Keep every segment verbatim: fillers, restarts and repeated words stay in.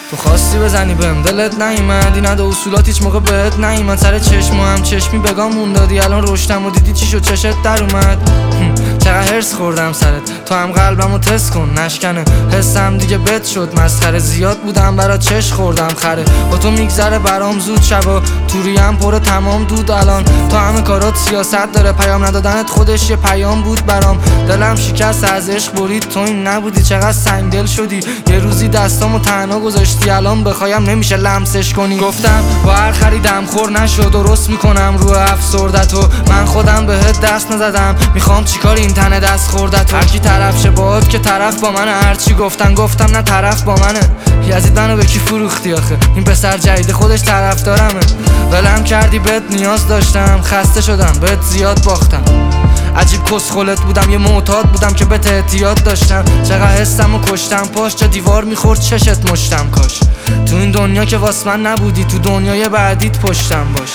تو خواستی بزنی بهم دلت نیومد، این ادا اصولات هیچ موقع بهت نیومد. سر چشم هم چشمی بگام مون دادی، الان رشتم و دیدی چی شد چشت در اومد. چقدر هرس خوردم سرت، تو هم قلبمو تست کن نشکنه حسم دیگه بد شد مسخره. زیاد بودم برات چش خوردم خره، با تو میگذره برام زود شبا، توریم پر تمام دود الان. تو همه کارات سیاست داره، پیام ندادنت خودش یه پیام بود برام. دلم شکست از عشق برید، تو این نبودی چقدر سنگدل شدی. یه روزی دستامو تنها گذاشتی، الان بخوایم نمیشه لمسش کنی. گفتم با هر خریدم خور نشد، درست میکنم رو افسردتو. من خودم بهت دست نزدم، میخوام چیکار این تنه دست خوردتو. هرکی طرف شه باهات که طرف با منه، هرچی گفتن گفتم نه طرف با منه. یزید منو به کی فروختی آخه، این پسر جدید خودش طرف دارمه. ولم کردی بهت نیاز داشتم، خسته شدم بهت زیاد باختم. عجیب کسخلت بودم، یه معتاد بودم که بهت احتیاط داشتم. چقدر حسم و کشتم پاش، چه دیوار میخورد چشت مشتم کاش. تو این دنیا که واس من نبودی، تو دنیای بعدیت پشتم باش.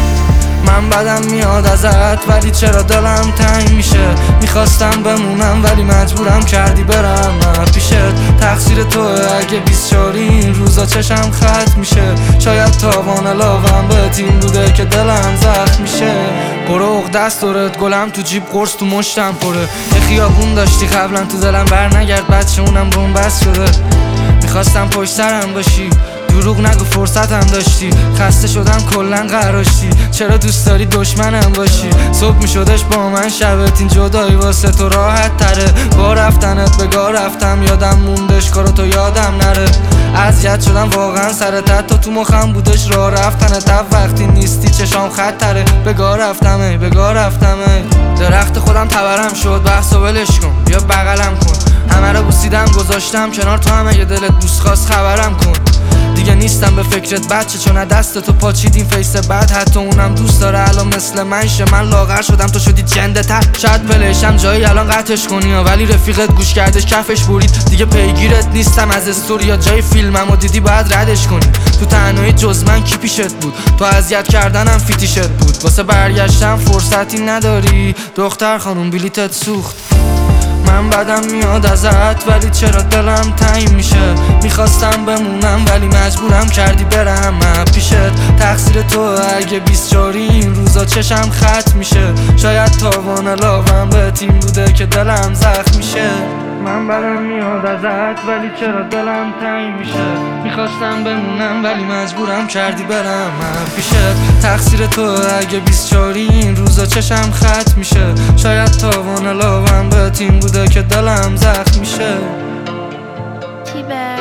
من بدم میاد ازت ولی چرا دلم تنگ میشه. میخواستم بمونم ولی مجبورم کردی برم پیشت. تقصیر توه اگه بیست چاری این روزا چشم خط میشه. شاید تاوان لاوم به تیم بوده که دلم زخم میشه. برو اغ دست دارت گلم تو جیب، قرص تو مشتم پره. یه خیابون داشتی قبلا تو دلم بر نگرد، بچه اونم بومبست شده. میخواستم پشت سرم باشی، دروغ نگو فرصت هم داشتی. خسته شدم کلن قراشتی، چرا دوست داری دشمنم باشی. صبح میشدش با من شبت، این جدایی واسه تو راحت تره. با رفتنت بگاه رفتم، یادم موندش کارو تو یادم نره. اذیت شدم واقعا سرت، تا تو مخم بودش راه رفتنت. وقتی نیستی چشام خط تره، بگاه رفتم ای بگاه رفتم ای. درخت خودم تبرم شد، بحثو ولش کن بیا بغلم کن. همه رو بوسیدم گذاشتم کنار، تو هم اگه دلت دوست خواست خبرم کن. دیگه نیستم به فکرت بچه، چون دست تو پاچیدیم فیس بعد. حتی اونم دوست داره الان مثل منشه، من لاغر شدم تو شدی جنده تر. شاید پلیشم جایی الان قطعش کنی، ولی رفیقت گوش کردش کفش برید. دیگه پیگیرت نیستم از استوریا، جای فیلمم و دیدی باید ردش کنی. تو تنهایی جز من کی پیشت بود، تو اذیت کردنم فیتیشت بود. واسه برگشتم فرصتی نداری دختر خانوم، بلیتت سوخت. من بدم میاد ازت ولی چرا دلم تنگ میشه. میخواستم بمونم ولی مجبورم کردی برم پیشت. تقصیر تو اگه بیست چاری این روزا چشم خط میشه. شاید تاوان لاوم به تیم بوده که دلم زخم میشه. من بدم میاد ازت ولی چرا دلم تنگ میشه. میخواستم بمونم ولی مجبورم کردی برم پیشت. تقصیر تو اگه بیست چاری این روزا چشم خط میشه. شاید تاوان لاوم به تیم بوده که دلم زخم میشه. تیبه